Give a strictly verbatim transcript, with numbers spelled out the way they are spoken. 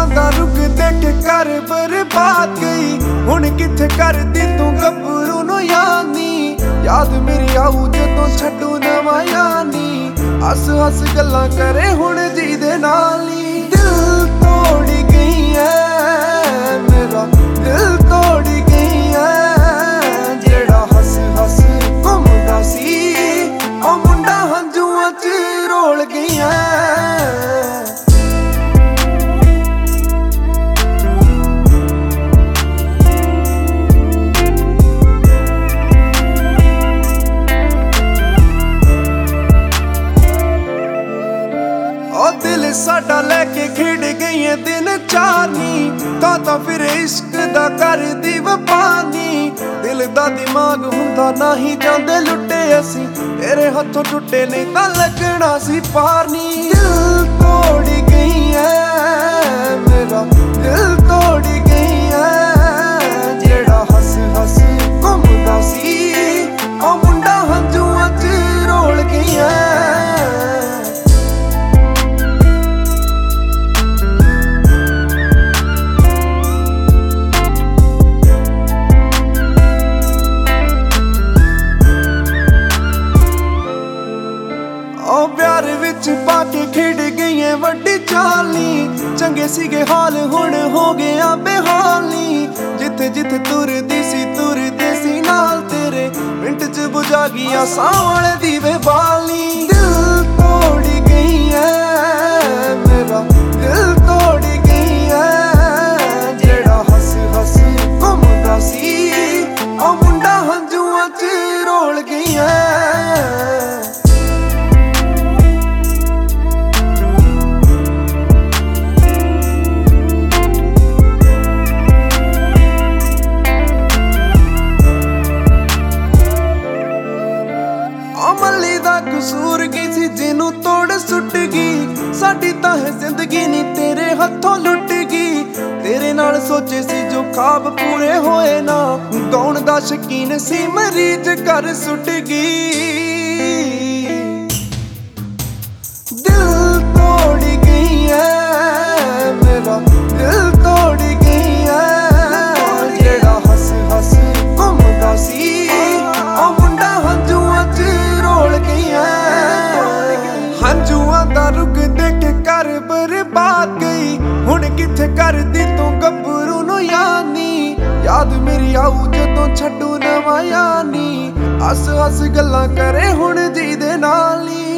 ਦਾ ਰੁਕ ਦੇਖ ਕਰ ਬਰਬਾਦ ਗਈ। ਹੁਣ ਕਿੱਥੇ ਕਰਦੀ ਤੂੰ ਗੱਭਰੂ ਨੂੰ ਯਾਦ ਨੀ, ਯਾਦ ਮੇਰੀ ਆਊ ਜਦੋਂ ਛੱਡੂ ਨਵਾਂ ਯਾਨੀ। ਹੱਸ ਹੱਸ ਗੱਲਾਂ ਕਰੇ ਹੁਣ ਜੀ ਦੇ ਨਾਲ ਹੀ। ਦਿਲ ਤੋੜ ਗਈ ਐ ਮੇਰਾ, ਦਿਲ ਤੋੜ ਗਈ ਐ ਜਿਹੜਾ ਹੱਸ ਹੱਸ ਘੁੰਮਦਾ ਸੀ, ਉਹ ਮੁੰਡਾ ਹੰਝੂਆਂ ਚ ਰੋਲ ਗਈ ਐ। ਦਿਲ ਸਾਡਾ ਲੈ ਕੇ ਖੇਡ ਗਈਆਂ ਦਿਨ ਚਾਰ ਨੀ, ਤਾਂ ਤਾਂ ਫਿਰ ਇਸ਼ਕ ਦਾ ਕਰਦੀ ਵਪਾਨੀ। ਦਿਲ ਦਾ ਦਿਮਾਗ ਹੁੰਦਾ ਨਹੀਂ ਜਾਂਦੇ ਲੁੱਟੇ ਅਸੀਂ, ਤੇਰੇ ਹੱਥੋਂ ਟੁੱਟੇ ਨਹੀਂ ਤਾਂ ਲੱਗਣਾ ਸੀ ਪਾਰ ਨੀ। ਦਿਲ ਤੋੜ ਗਈ ਐ ਮੇਰਾ, ਦਿਲ ਤੋੜ ਗਈ ਐ ਜਿਹੜਾ ਹੱਸ ਹੱਸ ਘੁੰਮਦਾ ਸੀ, ਉਹ ਮੁੰਡਾ ਹੰਝੂਆਂ ਚ ਰੋਲ ਗਈ ਐ। ਉਹ ਪਿਆਰ ਵਿੱਚ ਪਾ ਕੇ ਖੇਡ ਗਈਆਂ ਵੱਡੀ ਚਾਲੀ, ਚੰਗੇ ਸੀਗੇ ਹਾਲ ਹੁਣ ਹੋ ਗਿਆ ਬੇਹਾਲੀ। ਜਿੱਥੇ ਜਿੱਥੇ ਤੁਰਦੀ ਸੀ ਤੁਰਦੇ ਸੀ ਨਾਲ ਤੇਰੇ, ਮਿੰਟ ਚ ਬੁਝਾ ਗਈਆਂ ਸਾਹ ਵਾਲੇ ਦੀਵੇ ਬਾਲੀ। ਦਿਲ ਤੋੜ ਗਈ ਐ ਮੇਰਾ, ਦਿਲ ਤੋੜ ਗਈ ਐ ਜਿਹੜਾ ਹੱਸ ਹੱਸ ਘੁੰਮਦਾ ਸੀ, ਉਹ ਮੁੰਡਾ ਹੰਝੂਆਂ ਚ ਰੋਲ ਗਈ ਐ। ਮੱਲੀ ਦਾ ਕਸੂਰ ਕੀ ਸੀ ਜਿਹਨੂੰ ਤੋੜ ਸੁੱਟ ਗਈ, ਸਾਡੀ ਤਾਂ ਹੈ ਜ਼ਿੰਦਗੀ ਨੀ ਤੇਰੇ ਹੱਥੋਂ ਲੁੱਟ ਗਈ। ਤੇਰੇ ਨਾਲ ਸੋਚੇ ਸੀ ਜੋ ਖਾਬ ਪੂਰੇ ਹੋਏ ਨਾ, ਗਾਉਣ ਦਾ ਸ਼ੌਕੀਨ ਸੀ ਮਰੀਜ਼ ਕਰ ਸੁੱਟ ਗਈ। ਦਿਲ ਤੋੜ ਗਈ ਐ ਮੇਰਾ, ਦਿਲ ਤੋੜ ਗਈ ਐ ਜਿਹੜਾ ਹੱਸ ਹੱਸ ਘੁੰਮਦਾ ਸੀ, ਉਹ ਮੁੰਡਾ ਹੰਝੂਆਂ ਚ ਰੋਲ ਗਈ ਐ। ਹੰਝੂਆਂ ਦਾ ਰੁਕ ਦੇਖ ਕਰ ਬਰਬਾਦ ਗਈ। ਹੁਣ ਕਿੱਥੇ ਕਰਦੀ ਤੂੰ ਗੱਭਰੂ ਨੂੰ ਯਾਦ ਨੀ, ਯਾਦ ਮੇਰੀ ਆਊ ਜਦੋਂ ਛੱਡੂ ਨਵਾਂ ਯਾਨੀ। ਹੱਸ ਹੱਸ ਗੱਲਾਂ ਕਰੇ ਹੁਣ ਜੀ ਦੇ ਨਾਲ ਹੀ।